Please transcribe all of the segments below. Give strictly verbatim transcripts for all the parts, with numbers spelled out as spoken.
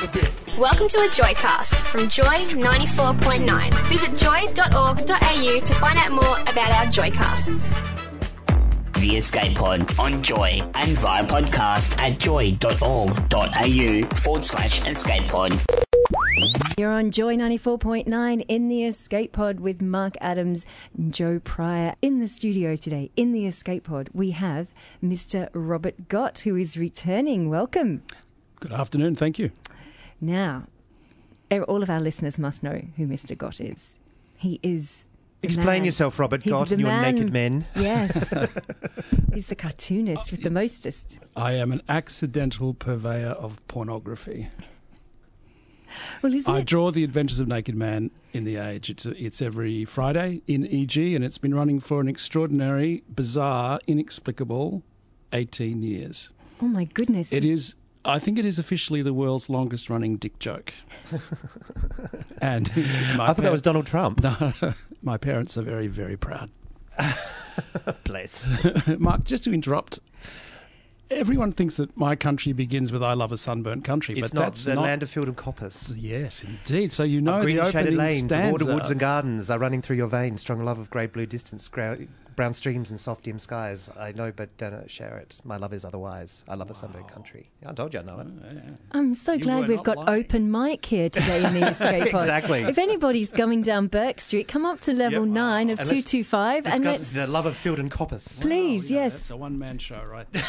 Welcome to a Joycast from Joy ninety-four point nine. Visit joy dot org dot a u to find out more about our Joycasts. The Escape Pod on Joy and via podcast at joy.org.au forward slash escape pod. You're on Joy ninety-four point nine in the Escape Pod with Mark Adams and Joe Pryor. In the studio today, in the Escape Pod, we have Mister Robert Gott, who is returning. Welcome. Good afternoon, thank you. Now, all of our listeners must know who Mister Gott is. He is... Explain man. yourself, Robert He's Gott, the and your man. naked men. Yes. He's the cartoonist with the mostest. I am an accidental purveyor of pornography. Well, isn't I it? draw The Adventures of Naked Man in The Age. It's, it's every Friday in E G, and it's been running for an extraordinary, bizarre, inexplicable eighteen years. Oh, my goodness. It is... I think it is officially the world's longest-running dick joke. And my I thought that was Donald Trump. No, my parents are very, very proud. Bless. Mark, just to interrupt, everyone thinks that my country begins with "I love a sunburnt country," It's but not that's the not. land of field and coppice. Yes, indeed. So you know Of green the and shaded opening lanes, of stanza. water, woods and gardens are running through your veins. Strong love of grey blue distance, grou- brown streams and soft dim skies. I know, but don't share it. My love is otherwise. I love a sunburnt country. I told you I know it. I'm so You glad were we've not got lying. open mic here today in the Escape Pod. Exactly. If anybody's going down Burke Street, come up to level Yep. nine of And two let's two five and Discuss let's... the love of field and coppice. Please, Wow, you know, yes. That's a one-man show right there.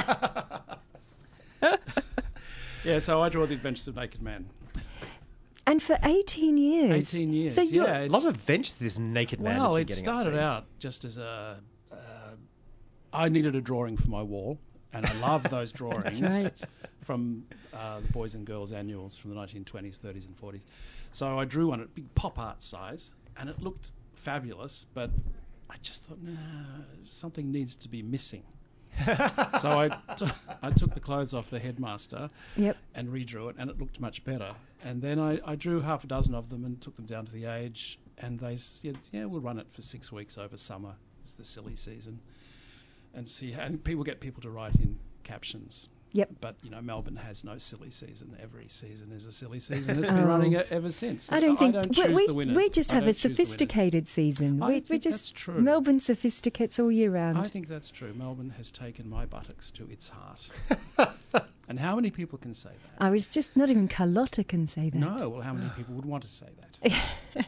Yeah, so I draw The Adventures of Naked Man. And for eighteen years. eighteen years, So you're, yeah. A lot of adventures this naked man Well, has it been getting started up to. out just as a... Uh, I needed a drawing for my wall, and I love those drawings right. from uh, the Boys and Girls Annuals from the nineteen twenties, thirties and forties. So I drew one at big pop art size, and it looked fabulous, but I just thought, nah, something needs to be missing. So I, t- I took the clothes off the headmaster Yep. and redrew it, and it looked much better. And then I, I drew half a dozen of them and took them down to the Age, and they said, yeah, we'll run it for six weeks over summer. It's the silly season. And see, and people get people to write in captions. Yep. But, you know, Melbourne has no silly season. Every season is a silly season. It's been Oh. running it ever since. I don't think... I don't we, choose we, the winners. we just I have a don't choose the winners. sophisticated season. I we, we think just... that's true. Melbourne sophisticates all year round. I think that's true. Melbourne has taken my buttocks to its heart. And how many people can say that? I was just... Not even Carlotta can say that. No, well, how many people would want to say that?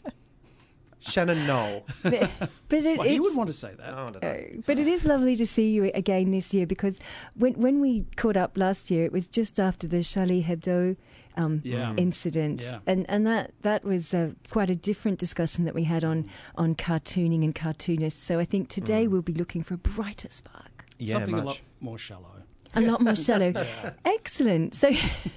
Shannon Knoll. But, but it, Well, he it's... would want to say that. Oh, I don't know. Uh, But it is lovely to see you again this year, because when when we caught up last year, it was just after the Charlie Hebdo um, Yeah. incident, Yeah. and and that that was uh, quite a different discussion that we had on on cartooning and cartoonists. So I think today we'll be looking for a brighter spark, Yeah, Something much. a lot more shallow. a lot more shallow. Excellent. So.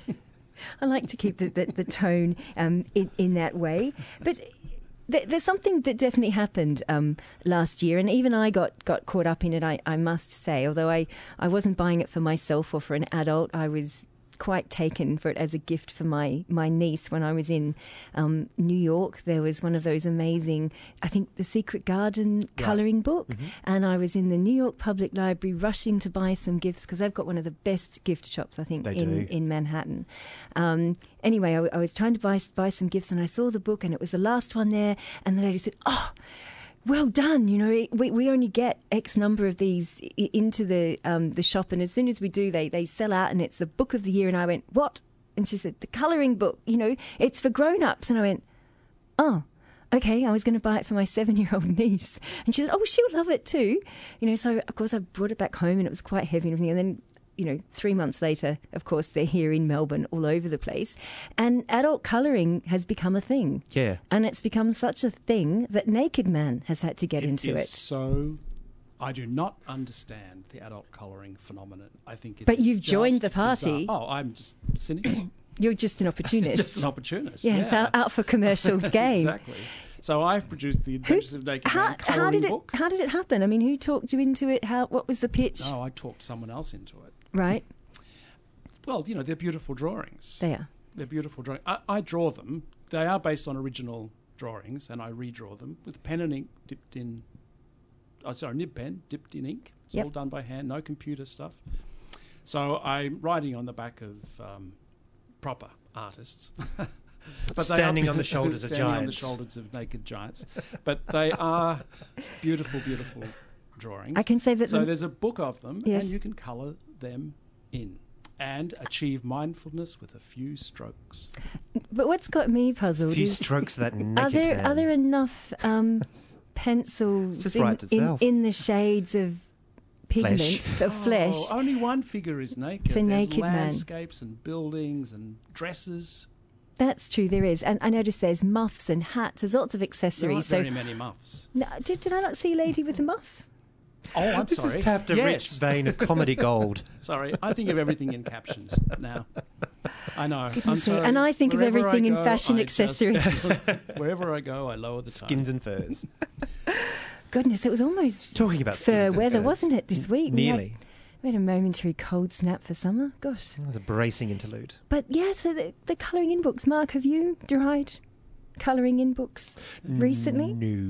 I like to keep the, the, the tone um, in, in that way. But th- there's something that definitely happened um, last year, and even I got, got caught up in it, I, I must say. Although I, I wasn't buying it for myself or for an adult, I was quite taken for it as a gift for my, my niece when I was in um, New York. There was one of those amazing, I think, The Secret Garden colouring book, and I was in the New York Public Library rushing to buy some gifts because they've got one of the best gift shops, I think, They in, do. in Manhattan. Um, anyway, I, I was trying to buy buy some gifts, and I saw the book, and it was the last one there, and the lady said, "Oh, well done. You know, we, we only get X number of these i- into the um, the shop, and as soon as we do, they, they sell out, and it's the book of the year." And I went, "What?" And she said, "The colouring book, you know, it's for grown-ups." And I went, "Oh, okay." I was going to buy it for my seven-year-old niece. And she said, "Oh, she'll love it too." You know, so of course I brought it back home, and it was quite heavy and everything. And then, you know, three months later, of course, they're here in Melbourne all over the place. And adult colouring has become a thing. Yeah. And it's become such a thing that Naked Man has had to get into is it. So, I do not understand the adult colouring phenomenon. I think it But is you've joined just the party. bizarre. Oh, I'm just cynical. You're just an opportunist. Just an opportunist. yes, yeah. out, out for commercial gain. Exactly. So I've produced the Who, Adventures of Naked how, Man how colouring did it? book. How did it happen? I mean, who talked you into it? How? What was the pitch? No, I talked someone else into it. Right, Well, you know, they're beautiful drawings. they are. They're beautiful drawings. I, I draw them. They are based on original drawings, and I redraw them with pen and ink dipped in. Oh, sorry, nib pen dipped in ink. It's Yep. all done by hand, no computer stuff. So I'm writing on the back of um, proper artists. But Standing they are, on the shoulders of standing on the giants. shoulders of naked giants. But they are beautiful, beautiful drawings. I can say that So the- there's a book of them, Yes. and you can colour them in and achieve mindfulness with a few strokes. But what's got me A puzzled few is strokes of that naked are there man. are there enough um, pencils just in, writes in, itself. in the shades of pigment Flesh. of flesh? Oh, only one figure is naked. For There's naked man. landscapes and buildings and dresses. That's true. There is, and I noticed there's muffs and hats. There's lots of There accessories. aren't So very many muffs. no, did, did I not see a lady with a muff? Oh, I'm This sorry. has tapped a yes. rich vein of comedy gold. Sorry, I think of everything in captions now. I know. I'm Goodness me. sorry. And I think of Wherever everything I in go, fashion I just- accessory. wherever I go, I lower the tone. Skins and furs. Goodness, it was almost Talking about fur skins and weather, furs. wasn't it, this week? We had- Nearly. We had a momentary cold snap for summer. Gosh. That was a bracing interlude. But yeah, so the, the colouring in books. Mark, have you tried colouring in books recently?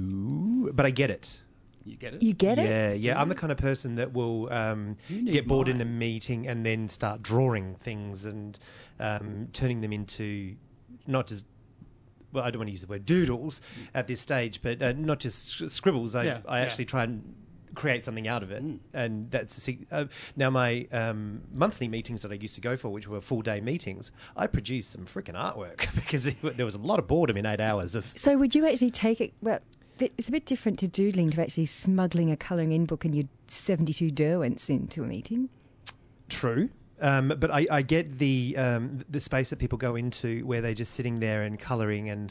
No, but I get it. You get it? You get it? Yeah, yeah. I'm the kind of person that will um, You need get bored in a mine. meeting and then start drawing things and um, turning them into not just. Well, I don't want to use the word doodles at this stage, but uh, not just s- scribbles. I, Yeah, I yeah. actually try and create something out of it, Mm. and that's a sig- uh, now my um, monthly meetings that I used to go for, which were full day meetings. I produced some freaking artwork because it, there was a lot of boredom in eight hours of. So would you actually take it? Well, th- it's a bit different to doodling to actually smuggling a colouring in book and your seventy-two Derwents into a meeting. True. Um, but I, I get the um, the space that people go into where they're just sitting there and colouring and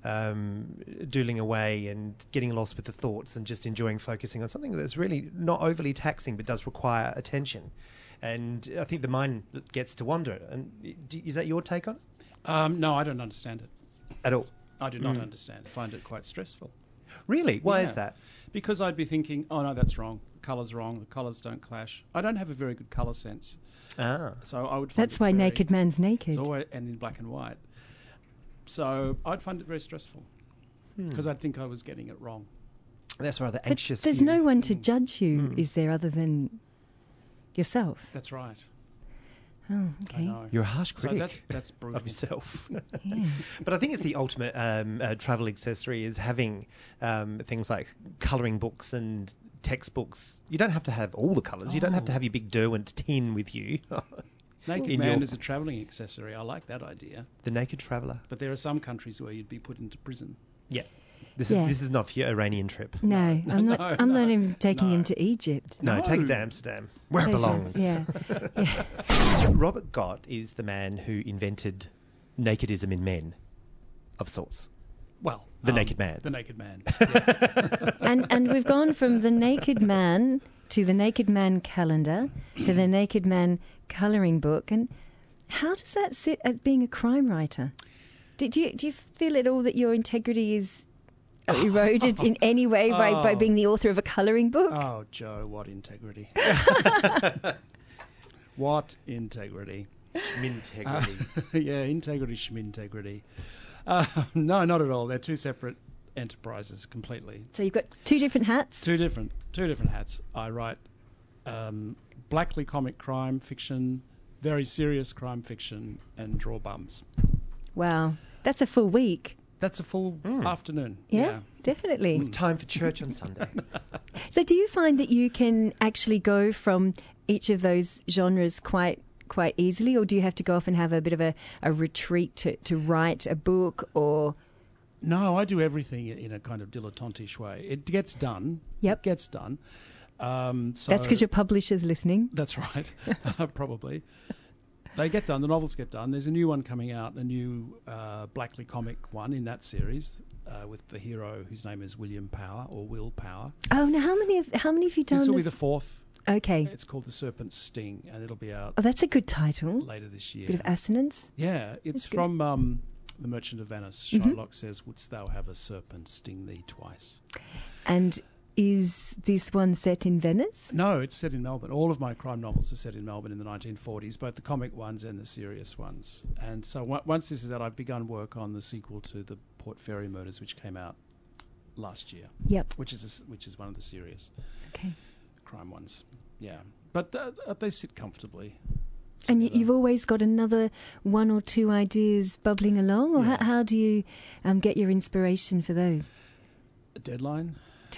um, doodling away and getting lost with the thoughts and just enjoying focusing on something that's really not overly taxing but does require attention. And I think the mind gets to wander. And d- is that your take on it? Um, no, I don't understand it. At all? I do not Mm. understand. I find it quite stressful. Really? Why Yeah. is that? Because I'd be thinking, oh no, that's wrong. The colour's wrong. The colours don't clash. I don't have a very good colour sense. Ah. So I would find That's it why very- Naked Man's naked. It's always, and in black and white. So I'd find it very stressful Hmm. because I'd think I was getting it wrong. That's rather But anxious. there's view. no one to Mm. judge you, Mm. is there, other than yourself? That's right. Oh, I okay. know. You're a harsh So critic. that's that's brutal. of yourself. Yeah. But I think it's the ultimate um, uh, travel accessory is having um, things like colouring books and textbooks. You don't have to have all the colours. You don't have to Oh. have your big Derwent tin with you. Naked in man your- is a travelling accessory. I like that idea. The Naked Traveller. But there are some countries where you'd be put into prison. Yeah. This Yeah. is this is not for your Iranian trip. No, I'm not. No, I'm not no, even taking him no. to Egypt. No, take it No. to Amsterdam, where it Pleasure. belongs. Yeah. Robert Gott is the man who invented nakedism in men, of sorts. Well, The um, naked man. The naked man. Yeah. and and we've gone from the Naked Man to the Naked Man calendar to the Naked Man colouring book. And how does that sit as being a crime writer? Do, do you do you feel at all that your integrity is eroded in any way by, by Oh. being the author of a colouring book? Oh, Joe, what integrity. What integrity. Integrity. Yeah, integrity, schmintegrity. Uh, no, not at all. They're two separate enterprises completely. So you've got two different hats. Two different, two different hats. I write um, blackly comic crime fiction, very serious crime fiction, and draw bums. Wow, that's a full week. That's a full Mm. afternoon. Yeah, definitely. It's time for church on Sunday. So do you find that you can actually go from each of those genres quite quite easily, or do you have to go off and have a bit of a, a retreat to, to write a book? Or No, I do everything in a kind of dilettantish way. It gets done. Yep. It gets done. Um, so that's because your publisher's listening. That's right. Probably. They get done. The novels get done. There's a new one coming out, a new uh, Blackley comic one in that series uh, with the hero whose name is William Power or Will Power. Oh, now how many have how many have you done? This will be of- the fourth. okay. It's called The Serpent's Sting, and it'll be out Oh, that's a good title. later this year. Bit of assonance. Yeah, it's That's good. from um, The Merchant of Venice. Mhm. Shylock says, "Wouldst thou have a serpent sting thee twice?" And is this one set in Venice? No, it's set in Melbourne. All of my crime novels are set in Melbourne in the nineteen forties, both the comic ones and the serious ones. And so w- once this is out, I've begun work on the sequel to the Port Fairy Murders, which came out last year, Yep. which is a s which is one of the serious Okay. crime ones. Yeah, but uh, uh, they sit comfortably. And you, together. you've always got another one or two ideas bubbling along, or Yeah. how, how do you um, get your inspiration for those? A deadline.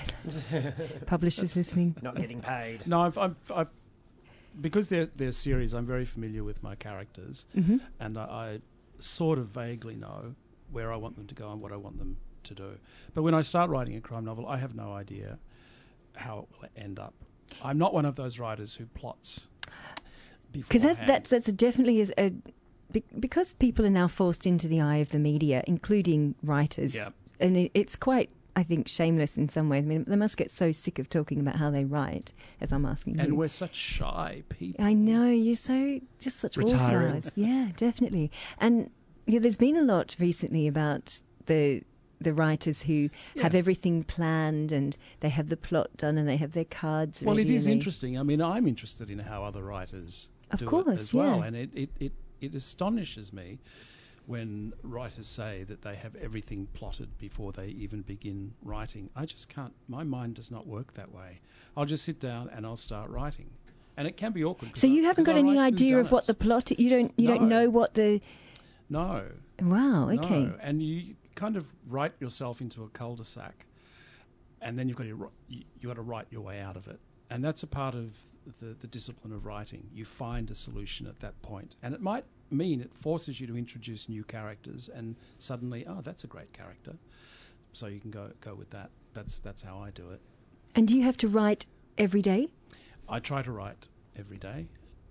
Publishers listening. Not getting paid. No, I've, I've, I've because they're they're series. I'm very familiar with my characters, Hmm. and I, I sort of vaguely know where I want them to go and what I want them to do. But when I start writing a crime novel, I have no idea how it will end up. I'm not one of those writers who plots Because that, beforehand. that, that's a definitely is a be- because people are now forced into the eye of the media, including writers, Yep. and it, it's quite, I think, shameless in some ways. I mean, they must get so sick of talking about how they write, as I'm asking And you. we're such shy people. I know, you're so just such Retiring. wallflowers. Yeah, definitely. And yeah, there's been a lot recently about the the writers who Yeah. have everything planned and they have the plot done and they have their cards Well, ready. it is and they- interesting. I mean, I'm interested in how other writers Of do course, it as well, yeah. and it, it, it, it astonishes me when writers say that they have everything plotted before they even begin writing. I just can't. My mind does not work that way. I'll just sit down and I'll start writing, and it can be awkward. 'cause So I- you haven't 'cause got I any write idea of what the whodunits. plot? You don't. You No. don't know what the. No. Wow. Okay. No. And you kind of write yourself into a cul-de-sac, and then you've got to ri- you, you've got to write your way out of it, and that's a part of the, the discipline of writing. You find a solution at that point, and it might mean it forces you to introduce new characters, and suddenly, oh, that's a great character, so you can go go with that. That's that's how I do it. And do you have to write every day? I try to write every day.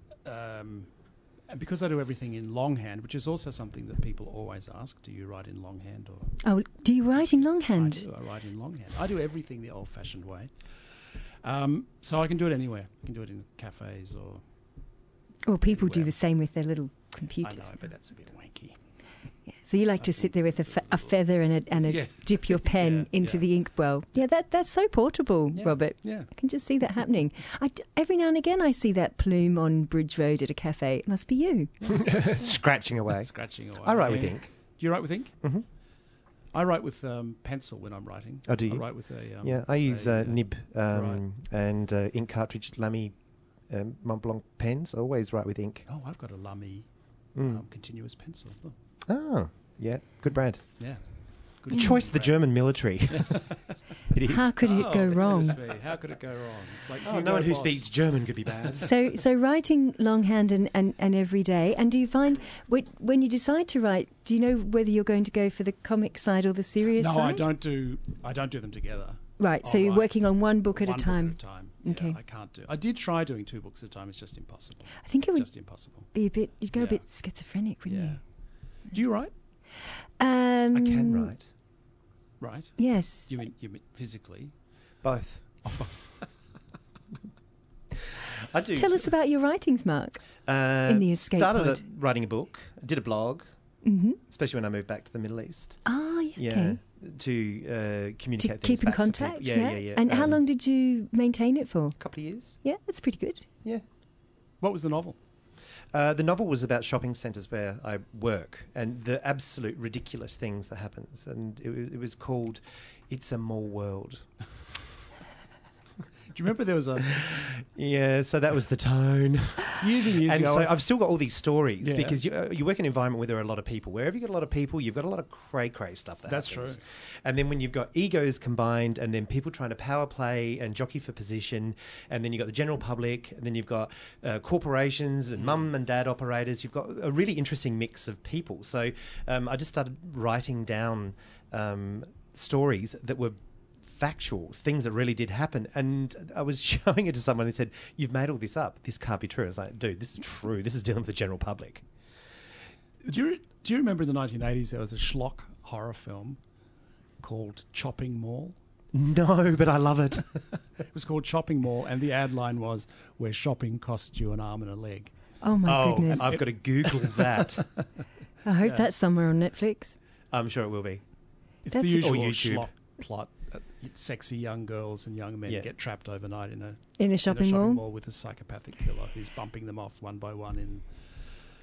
Um, and because I do everything in longhand, which is also something that people always ask, do you write in longhand or Oh, do you write in longhand? I do. I write in longhand. I do everything the old-fashioned way. Um, so I can do it anywhere. I can do it in cafes or... Or people do Anywhere. the same with their little I computers. know, but that's a bit wanky. Yeah. So you like to sit there with a, fe- a feather and a, and a Yeah. dip your pen Yeah, into yeah. the inkwell. Yeah, that that's so portable, Yeah, Robert. yeah. I can just see that happening. I d- every now and again I see that plume on Bridge Road at a cafe. It must be you. Scratching away. Scratching away. I write with Yeah. ink. Do you write with ink? Mm-hmm. I write with um, pencil when I'm writing. Oh, do I you? write with a... Um, Yeah, I use a, uh, nib um, and uh, ink cartridge, Lamy, um, Mont Blanc pens. I always write with ink. Oh, I've got a Lamy Mm. um, continuous pencil. Oh, Oh, yeah, good brand. yeah. The Good choice of the brand. German military. It is. How could it Oh, go wrong? goodness me, How could it go wrong? Like Oh, Hugo no one who Boss. speaks German could be bad. So, so writing longhand and, and, and every day. And do you find when, when you decide to write, do you know whether you're going to go for the comic side or the serious No, side? I don't do. I don't do them together. Right. So I'll you're write working on one book at one a time. Book at a time. Yeah, Okay. I can't do. I did try doing two books at a time. It's just impossible. I think it would Just impossible. be a bit. You'd go a Yeah. bit schizophrenic, wouldn't Yeah. Do you write? you? Um, I can write. Right. Yes. You mean you mean physically? Both. I do. Tell us about your writings, Mark. Uh, in the escape started pod. at writing a book. Did a blog, Mm-hmm. especially when I moved back to the Middle East. Ah, yeah. Yeah, Okay. to uh, To communicate things keep in back to contact. people. Yeah, yeah, yeah. And how Um, long did you maintain it for? A couple of years. Yeah, that's pretty good. Yeah. What was the novel? Uh, the novel was about shopping centres where I work and the absolute ridiculous things that happens, and it, wa- it was called "It's a Mall World." Do you remember there was a Yeah, so that was the tone. years and years And ago? so I've still got all these stories Yeah. because you, uh, you work in an environment where there are a lot of people. Wherever you've got a lot of people, you've got a lot of cray cray stuff that That's happens. true. And then when you've got egos combined, and then people trying to power play and jockey for position, and then you've got the general public, and then you've got uh, corporations and mum and dad operators, you've got a really interesting mix of people. So um, I just started writing down um, stories that were factual, things that really did happen. And I was showing it to someone who said, "You've made all this up. This can't be true." I was like, "Dude, this is true. This is dealing with the general public." do you do you remember in the nineteen eighties there was a schlock horror film called Chopping Mall? No, but I love it. It was called Chopping Mall, and the ad line was "Where shopping costs you an arm and a leg." Oh my oh, goodness! I've got to Google that. I hope yeah. that's somewhere on Netflix. I'm sure it will be. It's That's- the usual Or YouTube. schlock plot. Uh, sexy young girls and young men Yeah. get trapped overnight in a In a in shopping, a shopping mall. mall with a psychopathic killer who's bumping them off one by one in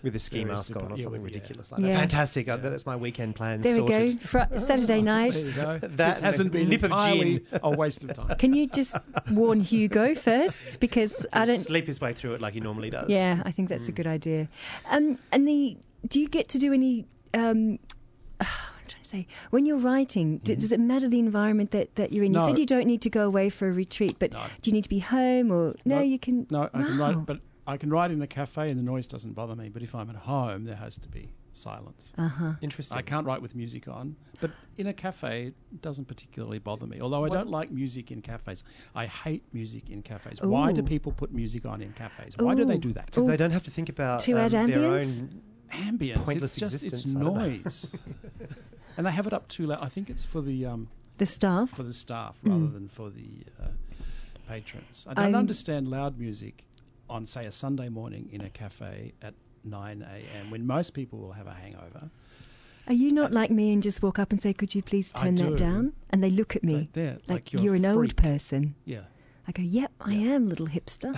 With a ski various mask on or depa- yeah, something with- yeah. ridiculous like Yeah. that. Fantastic. Yeah. That's my weekend plan There we sorted. go. Fr- Saturday night. There you go. That this hasn't and a been nip of entirely gin. a waste of time. Can you just warn Hugo first? Because I don't. Sleep his way through it like he normally does. Yeah, I think Hmm. that's a good idea. Um, and the do you get to do any? Um, I'm trying to say when you're writing, d- does it matter the environment that, that you're in? You No. said you don't need to go away for a retreat, but No. do you need to be home or no? No. You can. No, I can Wow. write, but I can write in a cafe and the noise doesn't bother me. But if I'm at home, there has to be silence. Uh huh. Interesting. I can't write with music on, but in a cafe, it doesn't particularly bother me. Although I don't like music in cafes. I hate music in cafes. Why do Ooh. people put music on in cafes? Why do they Ooh. do that? Because they don't have to think about To um, add their ambience? own... Ambience. Pointless it's just existence, it's I don't know. noise. And they have it up too loud. I think it's for the um, The staff. for the staff rather Mm. than for the uh, patrons. I don't I'm- understand loud music on, say, a Sunday morning in a cafe at nine a.m. when most people will have a hangover. Are you not like me and just walk up and say, "Could you please I turn that do. down?" And they look at me Like, they're- like, like you're you're a an old freak. person. Yeah. I go, "Yep, I Yeah. am, little hipster."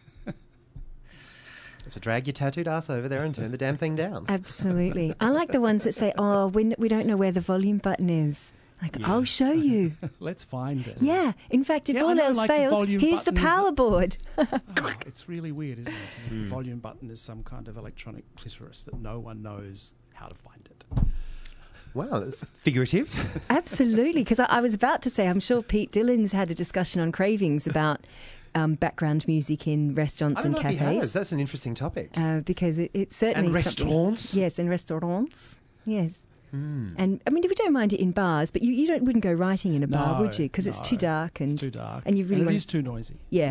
So drag your tattooed ass over there and turn the damn thing down. Absolutely. I like the ones that say, "Oh, we, we don't know where the volume button is." Like, I'll show you. Let's find it. Yeah. In fact, if Yeah, I all know, else like the fails, volume here's the button is- power board. Oh, it's really weird, isn't it? As if Hmm. the volume button is some kind of electronic clitoris that no one knows how to find it. Wow, that's figurative. Absolutely. Because I, I was about to say, I'm sure Pete Dillon's had a discussion on cravings about um, background music in restaurants I don't and know if he has. cafes. That's an interesting topic. Uh, because it, it's certainly And something- restaurants? Yes, and restaurants. Yes. Mm. And I mean, we don't mind it in bars, but you, you don't wouldn't go writing in a bar, No, would you? Because it's no. too dark and It's too dark. and you really and want it is too noisy. yeah.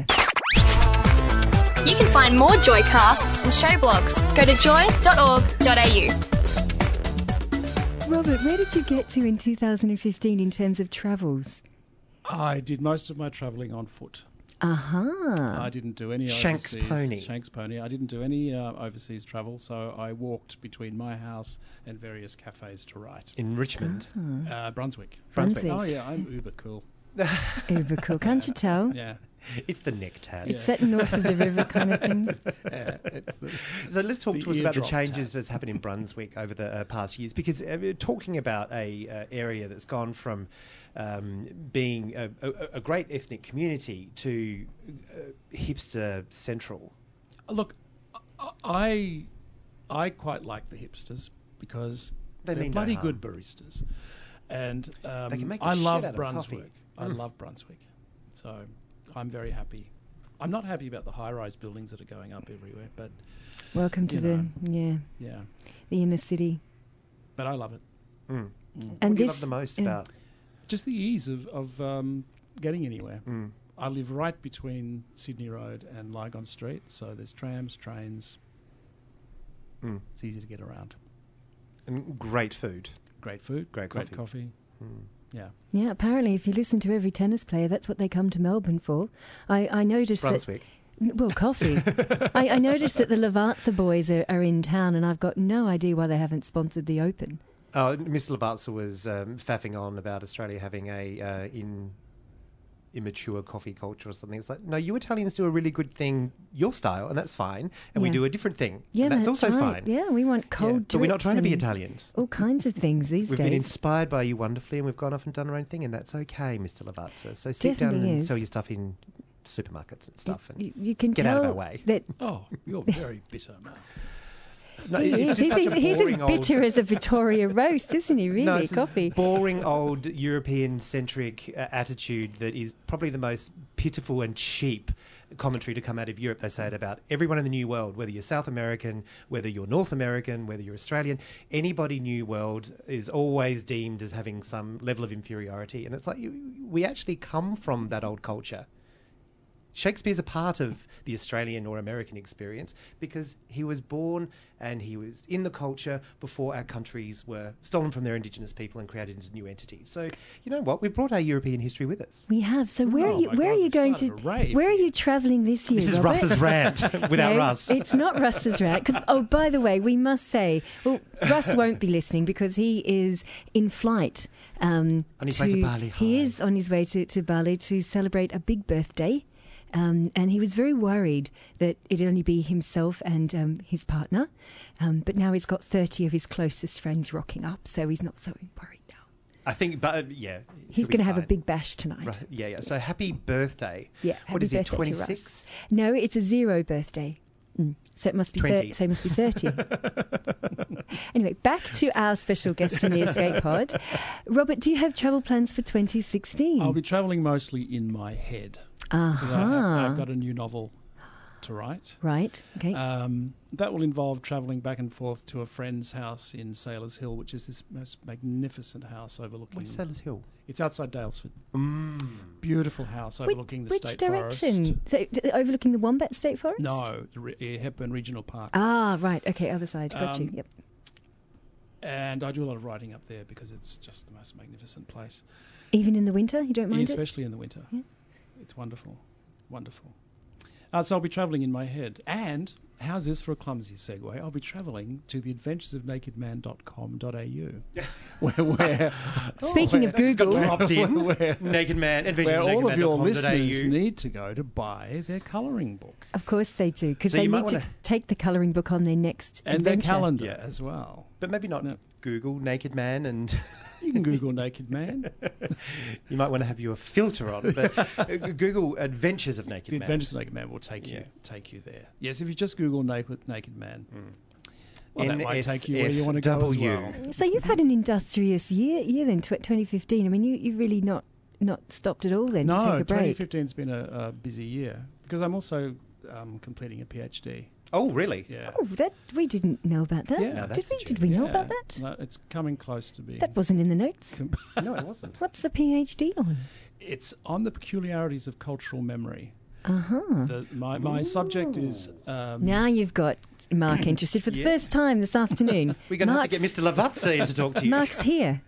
You can find more Joycasts and show blogs. Go to joy dot org dot a u. Robert, where did you get to in two thousand fifteen in terms of travels? I did most of my travelling on foot. Aha. I didn't do any Shanks overseas. pony. Shanks pony. I didn't do any uh, overseas travel, so I walked between my house and various cafes to write. In Richmond. Uh, Brunswick. Brunswick. Oh yeah, I'm uber cool. Uber cool, can't you tell? Yeah, It's the neck tat. It's set north of the river kind of thing. yeah. It's the, So let's talk The to us about the eardrop changes tat. that's happened in Brunswick over the uh, past years, because uh, we're talking about a uh, area that's gone from um, being a, a, a great ethnic community to uh, hipster central. look, I I quite like the hipsters because They they are mean no bloody harm. good baristas, and um, They can make the I shit love out of Brunswick. coffee. I Mm. love Brunswick, so I'm very happy. I'm not happy about the high-rise buildings that are going up everywhere, but Welcome to You the know. yeah yeah, the inner city. but I love it. Mm. And what do you this love the most yeah. about? Just the ease of of um, getting anywhere. Mm. I live right between Sydney Road and Lygon Street, so there's trams, trains. Mm. It's easy to get around. And great food. Great food, Great great coffee. coffee. Mm. Yeah. Yeah, apparently, if you listen to every tennis player, that's what they come to Melbourne for. I, I noticed Brunswick. that. Well, coffee. I, I noticed that the Lavazza boys are, are in town, and I've got no idea why they haven't sponsored the Open. Oh, Mister Lavazza was um, faffing on about Australia having a uh, in immature coffee culture or something. It's like, no, you Italians do a really good thing, your style, and that's fine. And we Yeah. do a different thing, Yeah, and that's, that's also right. fine. Yeah, we want Yeah, cold but we're not drips trying to be and Italians. all kinds of things these We've days. been inspired by you wonderfully, and we've gone off and done our own thing, and that's okay, Mister Lavazza. So sit down Definitely and is. sell your stuff in supermarkets and stuff. And You, you can get tell out of our way. that Oh, you're very bitter, Mark. no, he it's is. just He's, such a he's, he's as boring bitter old- as a Victoria roast, isn't he? Really, No, it's this coffee. boring old European-centric uh, attitude that is probably the most pitiful and cheap commentary to come out of Europe. They say it about everyone in the New World, whether you're South American, whether you're North American, whether you're Australian, anybody New World is always deemed as having some level of inferiority. And it's like, you, we actually come from that old culture. Shakespeare's a part of the Australian or American experience because he was born and he was in the culture before our countries were stolen from their Indigenous people and created into new entities. So, you know what? We've brought our European history with us. We have. So where Oh are you? my Where God, are you we've going to? started a rave Where are here. you travelling this year? This is Robert? Russ's rant without No, Russ. It's not Russ's rant. 'Cause- oh, by the way, we must say, well, Russ won't be listening because he is in flight. Um, On his way to Bali He High. is on his way to, to Bali to celebrate a big birthday. Um, and he was very worried that it'd only be himself and um, his partner. Um, but now he's got thirty of his closest friends rocking up, so he's not so worried now. I think, but uh, yeah. He's going to have a big bash tonight. Right. Yeah, yeah. So happy birthday. Yeah, happy what is he, birthday to twenty-six? Russ. No, it's a zero birthday. Mm. So it must be twenty. thir- so it must be thirty. Anyway, back to our special guest in the Escape Pod. Robert, do you have travel plans for twenty sixteen? I'll be travelling mostly in my head. Uh-huh. 'Cause I have, I've got a new novel to write. Right, okay. Um, that will involve travelling back and forth to a friend's house in Sailors Hill, which is this most magnificent house overlooking... Where's Sailors Hill? It's outside Dalesford. Mm. Beautiful house overlooking which, the which State direction? Forest. So d- overlooking the Wombat State Forest? No, the Re- uh, Hepburn Regional Park. Ah, right. Okay, other side. Got you. Um, Yep. And I do a lot of writing up there because it's just the most magnificent place. Even in the winter, you don't Yeah, mind it? especially in the winter. Yeah. It's wonderful. Wonderful. Uh, so I'll be travelling in my head. And, how's this for a clumsy segue? I'll be travelling to the adventures of naked man dot com dot a u. where, where, Speaking where, of Google, dropped in. where, Naked Man, Adventures where of Naked all of Man dot your com dot a listeners u. need to go to buy their colouring book. of course they do, because So they you might need to wanna- take the colouring book on their next And their adventure. calendar Yeah. as well. But maybe not No. Google Naked Man, and You can Google Naked Man. you might want to have your filter on. But uh, Google Adventures of Naked The Man. Adventures of Naked Man will take you Yeah. take you there. Yes, if you just Google Naked, naked Man, Mm. well, that might take you where you want to go as well. So you've had an industrious year, year then, tw- twenty fifteen. I mean, you, you've really not, not stopped at all then to No, take a twenty break. fifteen's been a, a busy year because I'm also um, completing a PhD. Oh, really? Yeah. Oh, that we didn't know about that. Yeah. Now did that's we? a Did we know Yeah. about that? No, it's coming close to being. That wasn't in the notes. No, it wasn't. What's the PhD on? It's on the peculiarities of cultural memory. Uh huh. The, my my subject is um, Now you've got Mark interested for the Yeah. first time this afternoon. We're going to have to get Mark's- Mister Lavazza in to talk to you. Mark's here.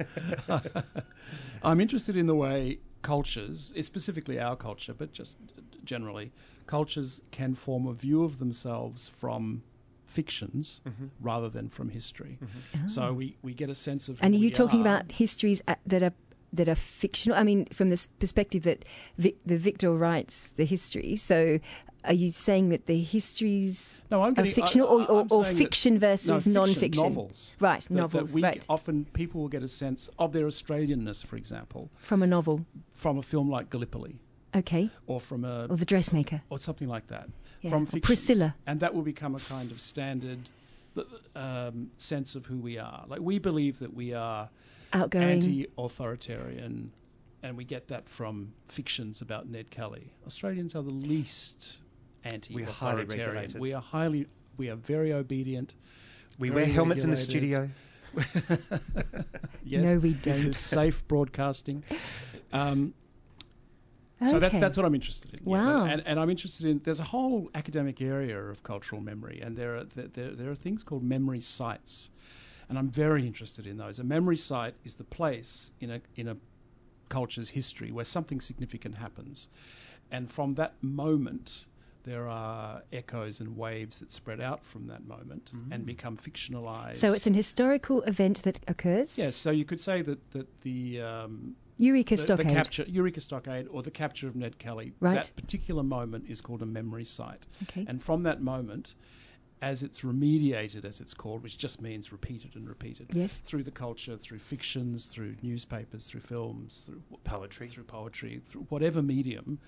I'm interested in the way cultures, eh, specifically our culture, but just generally, cultures can form a view of themselves from fictions Mm-hmm. rather than from history. So we, we get a sense of And are who you we talking are. about histories a- that are that are fictional? I mean, from this perspective that Vic, the Victor writes the history. So, are you saying that the histories No, I'm are getting, fictional, I, or, I, or, I'm or saying fiction that, versus no, fiction, non-fiction? novels. Right, That- that novels. we right, Often people will get a sense of their Australianness, for example, from a novel. from a film like Gallipoli, Okay, or from a or The Dressmaker. or something like that. Yeah. From Or fictions. Priscilla. And that will become a kind of standard um, sense of who we are. Like, we believe that we are Outgoing. anti-authoritarian, and we get that from fictions about Ned Kelly. Australians are the least anti-authoritarian. regulated. We are highly, we are very obedient. We very wear helmets in the regulated. studio. Yes, No, we This don't. is safe broadcasting. Um, So that, Okay. that's what I'm interested in. yeah. Wow. And, and I'm interested in, there's a whole academic area of cultural memory, and there are, there, there are things called memory sites. And I'm very interested in those. A memory site is the place in a, in a culture's history where something significant happens. And from that moment, there are echoes and waves that spread out from that moment and become fictionalized. So it's an historical event that occurs. Yes, so you could say that, that the... Um, Eureka the, Stockade. the capture, Eureka Stockade, or the capture of Ned Kelly. Right. That particular moment is called a memory site. Okay. And from that moment, as it's remediated, as it's called, which just means repeated and repeated, Yes. through the culture, through fictions, through newspapers, through films, through Poetry. through poetry, through whatever medium,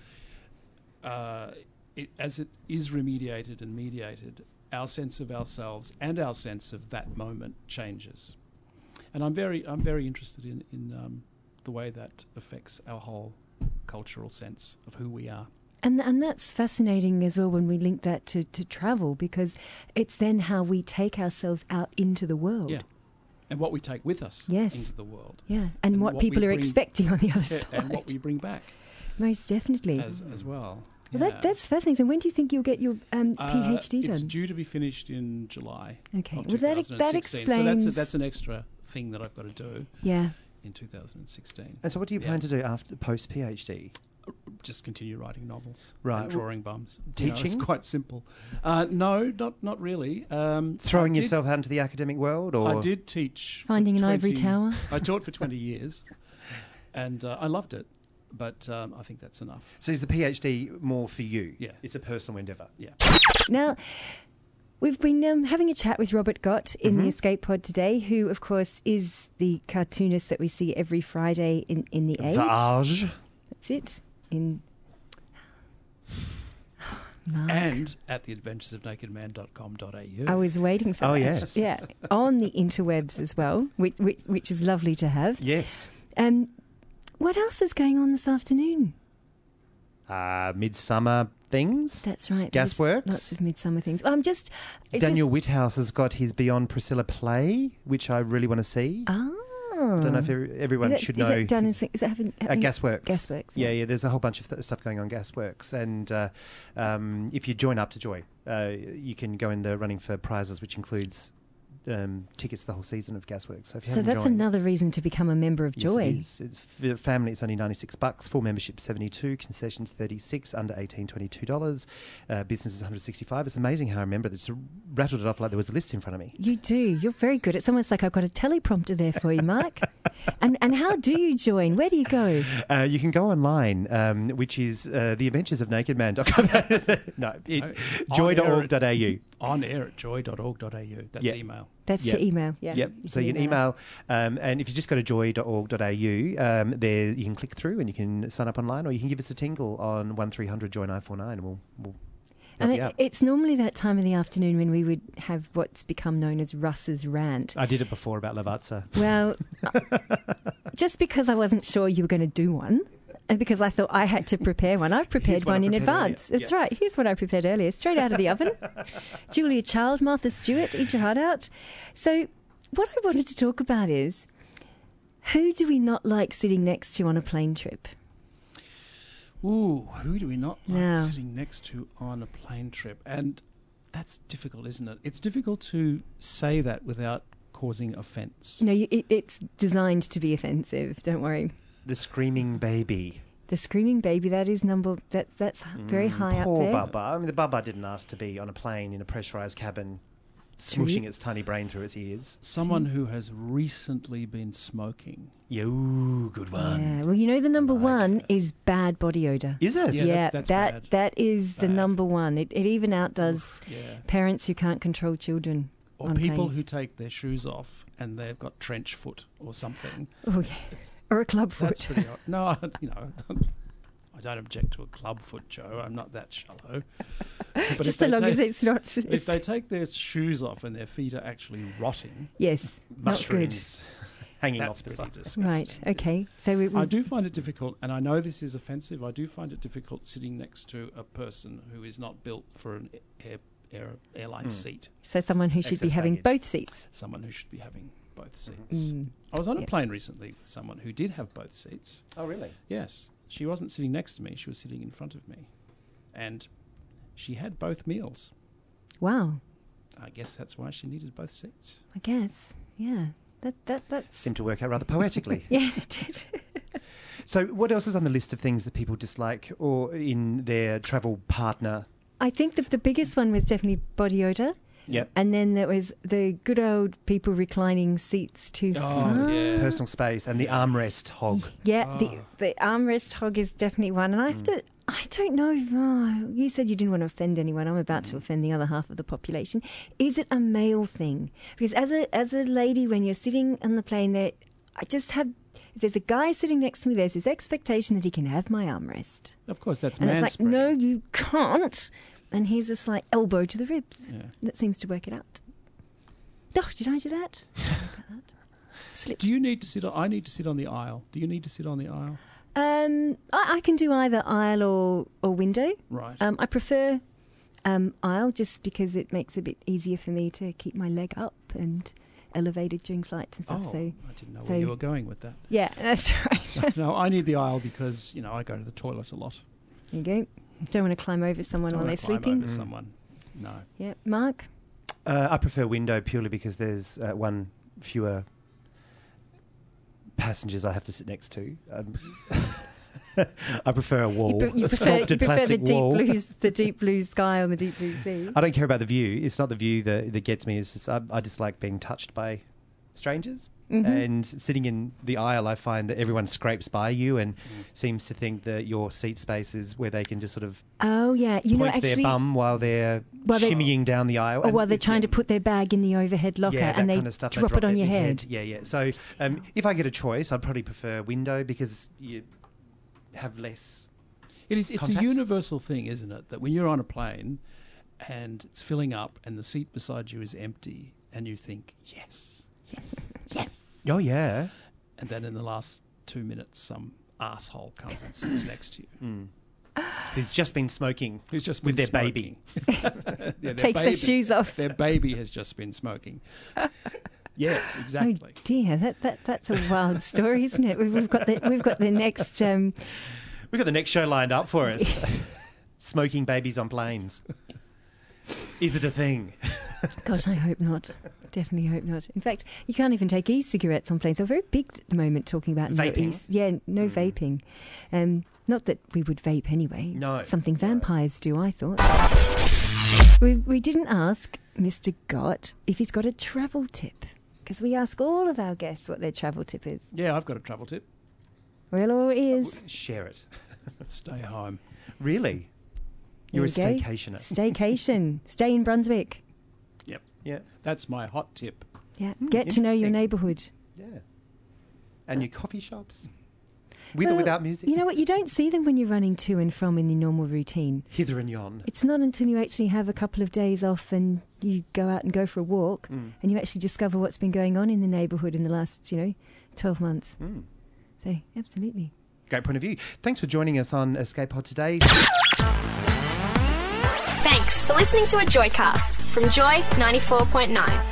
uh, it, as it is remediated and mediated, our sense of ourselves and our sense of that moment changes. And I'm very, I'm very interested in in um, the way that affects our whole cultural sense of who we are. And and that's fascinating as well when we link that to, to travel, because it's then how we take ourselves out into the world. Yeah. And what we take with us Yes. into the world. Yeah, and, And what, what we people are bring- expecting on the other Yeah, side. and what we bring back Most definitely. as, as well. Well, Yeah. that, that's fascinating. So when do you think you'll get your um, Uh, PhD It's done? due to be finished in July. Okay. Of Well, that ex- that twenty sixteen. So that's, a, explains- that's an extra thing that I've got to do Yeah. in two thousand sixteen. And so what do you Yeah. plan to do after post-PhD? Just continue writing novels, Right. and drawing bums. You know, Teaching? it's quite simple. Uh, no, not not really. Um, Throwing I did- yourself out into the academic world? Or I did teach. for Finding an ivory twenty tower? I taught for twenty years, and uh, I loved it. but um, I think that's enough. So is the PhD more for you? Yeah. It's a personal endeavour. Yeah. Now, we've been um, having a chat with Robert Gott in Mm-hmm. the Escape Pod today, who, of course, is the cartoonist that we see every Friday in, in The Age. Vage. That's it. In Mark. And at the adventures of naked man dot com dot a u. I was waiting for Oh, that. yes. Yeah, on the interwebs as well, which, which, which is lovely to have. Yes. Um, what else is going on this afternoon? Uh, midsummer things. That's right. there's Gasworks. Lots of midsummer things. I'm just... it's Daniel just, Whithouse has got his Beyond Priscilla play, which I really want to see. Oh. I don't know if every, everyone is that, should is know. That done in, his- is that having, Uh, having Gasworks. Gasworks. Yeah, yeah. There's a whole bunch of th- stuff going on Gasworks, and uh, um, if you join Up to Joy, uh, you can go in the running for prizes, which includes um, tickets to the whole season of Gasworks. So, if you So haven't that's joined, another reason to become a member of yes, Joy. it is. It's for family, it's only ninety-six bucks. Full membership seventy-two, concessions thirty-six, under eighteen twenty-two dollars. Uh, business is one hundred sixty-five. It's amazing how I remember that. Just rattled it off like there was a list in front of me. You do. You're very good. It's almost like I've got a teleprompter there for you, Mark. and and how do you join? Where do you go? Uh, you can go online, um, which is uh, the adventures of naked man dot com. No, it, No, joy dot on air org dot a u. On air at joy dot org dot a u. That's Yeah. email. That's Yep. to email. Yeah. Yep. So you can email, um, and if you just go to joy dot org dot a u, um, there you can click through and you can sign up online, or you can give us a tingle on one three hundred joy nine four nine, and we'll we'll help And you it, out. it's normally that time of the afternoon when we would have what's become known as Russ's rant. I did it before about Lavazza. Well, just because I wasn't sure you were going to do one, and because I thought I had to prepare one, I've prepared Here's what I one in prepared advance. earlier. That's Yeah. right. Here's what I prepared earlier, straight out of the oven. Julia Child, Martha Stewart, eat your heart out. So, what I wanted to talk about is who do we not like sitting next to on a plane trip? Ooh, who do we not like No. sitting next to on a plane trip? And that's difficult, isn't it? It's difficult to say that without causing offence. No, you, it, it's designed to be offensive. Don't worry. The screaming baby. The screaming baby. That is number. That that's very Mm, high up poor there. Bubba. I mean, the Bubba didn't ask to be on a plane in a pressurised cabin, smooshing its tiny brain through its ears. Someone who has recently been smoking. Yeah, ooh, good one. Yeah. Well, you know the number Like one it. is bad body odor. Is it? Yeah, Yeah, that's- that's that bad. that is the Bad. number one. It it even outdoes Yeah. parents who can't control children. Or on people planes. who take their shoes off and they've got trench foot or something. Oh, yeah. Or a club That's foot. pretty odd. No, I- you know, I don't object to a club foot, Joe. I'm not that shallow. But if Just they so long as take- it's not. If they take their shoes off and their feet are actually rotting, yes, not good. Mushrooms hanging that's off the pretty side. disgusting. Right. Okay. So we. we I do find it difficult, and I know this is offensive. I do find it difficult sitting next to a person who is not built for an air, air, airline Hmm. seat. so someone who should be Excess having baggage. both seats. Someone who should be having both seats. Mm. I was on a Yep. plane recently with someone who did have both seats. Oh, really? Yes, she wasn't sitting next to me; she was sitting in front of me, and she had both meals. Wow. I guess that's why she needed both seats. I guess. Yeah. That that that's. Seemed to work out rather poetically. Yeah, it did. So, what else is on the list of things that people dislike or in their travel partner? I think the the biggest one was definitely body odor. Yep. And then there was the good old people reclining seats too Oh, far. yeah. Personal space and the armrest hog. Yeah, the Oh. the armrest hog is definitely one, and I have to. I don't know. Oh, you said you didn't want to offend anyone. I'm about to offend the other half of the population. Is it a male thing? Because as a as a lady, when you're sitting on the plane, there, I just have. If there's a guy sitting next to me, there's this expectation that he can have my armrest, Of course, that's and it's like, manspreading. no, you can't. And here's a slight elbow to the ribs. Yeah. That seems to work it out. Oh, did I do that? Sorry about that. Slipped. Do you need to sit on... I need to sit on the aisle. Do you need to sit on the aisle? Um, I, I can do either aisle or, or window. Right. Um, I prefer um, aisle just because it makes it a bit easier for me to keep my leg up and elevated during flights and oh, stuff. So I didn't know so- where you were going with that. yeah, that's right. No, I need the aisle because, you know, I go to the toilet a lot. There you go. Don't want to climb over someone I while don't they're wanna climb sleeping. over someone. No. Yeah, Mark. Uh, I prefer window purely because there's uh, one fewer passengers I have to sit next to. Um, I prefer a wall, You, pre- you a prefer, you sculpted prefer the plastic deep wall. blues, the deep blue sky on the deep blue sea. I don't care about the view. It's not the view that, that gets me. It's just I, I dislike being touched by strangers. Mm-hmm. And sitting in the aisle, I find that everyone scrapes by you and seems to think that your seat space is where they can just sort of Oh, yeah. You know, point actually, their bum while they're While they- shimmying down the aisle. or And while they're it- trying yeah. to put their bag in the overhead locker Yeah, that and they kind of stuff. They drop, it on at your the head. Yeah, yeah. So um, if I get a choice, I'd probably prefer window because you have less. It is. It's Contact? a universal thing, isn't it? That when you're on a plane and it's filling up and the seat beside you is empty, and you think, yes, yes, yes, Oh, yeah. and then in the last two minutes, some asshole comes and sits next to you, Who's just been smoking who's just with been their baby. smoking. Yeah, their Takes their shoes off. Their baby has just been smoking. Yes, exactly. Oh dear, that, that that's a wild story, isn't it? We've, we've got the we've got the next. Um, We've got the next show lined up for us. Smoking babies on planes. Is it a thing? gosh, I hope not. Definitely hope not. In fact, you can't even take e-cigarettes on planes. They're very big at the moment. Talking about no Vaping? e- yeah, no vaping. Um, not that we would vape anyway. No. Something vampires do, I thought. We we didn't ask Mister Gott if he's got a travel tip, because we ask all of our guests what their travel tip is. Yeah, I've got a travel tip. Well, or is. Share it. Stay home. Really? You're a There we go. staycationer. Staycation. Stay in Brunswick. Yep. Yeah. That's my hot tip. Yeah. Hmm, Get to know your interesting. neighbourhood. Yeah. And your coffee shops? With or Well, without music? You know what? You don't see them when you're running to and from in the normal routine. Hither and yon. It's not until you actually have a couple of days off and you go out and go for a walk Mm. and you actually discover what's been going on in the neighbourhood in the last, you know, twelve months. Mm. So, absolutely. Great point of view. Thanks for joining us on Escape Pod today. Thanks for listening to a Joycast from Joy ninety-four point nine.